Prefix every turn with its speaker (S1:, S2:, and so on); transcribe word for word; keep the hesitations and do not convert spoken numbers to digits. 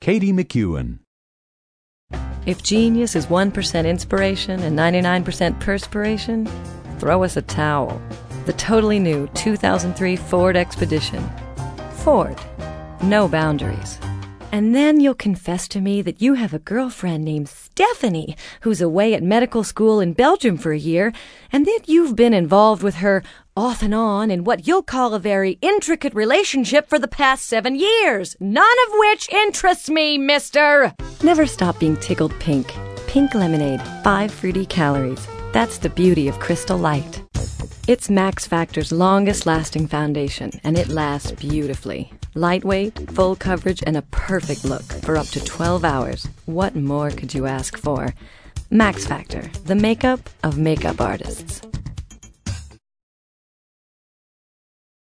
S1: Katie McEwen.
S2: If genius is one percent inspiration and ninety-nine percent perspiration, throw us a towel. The totally new two thousand three Ford Expedition. Ford. No boundaries. And then you'll confess to me that you have a girlfriend named Stephanie who's away at medical school in Belgium for a year, and that you've been involved with her off and on in what you'll call a very intricate relationship for the past seven years, none of which interests me, mister. Never stop being tickled pink. Pink lemonade, five fruity calories. That's the beauty of Crystal Light. It's Max Factor's longest-lasting foundation, and it lasts beautifully. Lightweight, full coverage, and a perfect look for up to twelve hours. What more could you ask for? Max Factor, the makeup of makeup artists.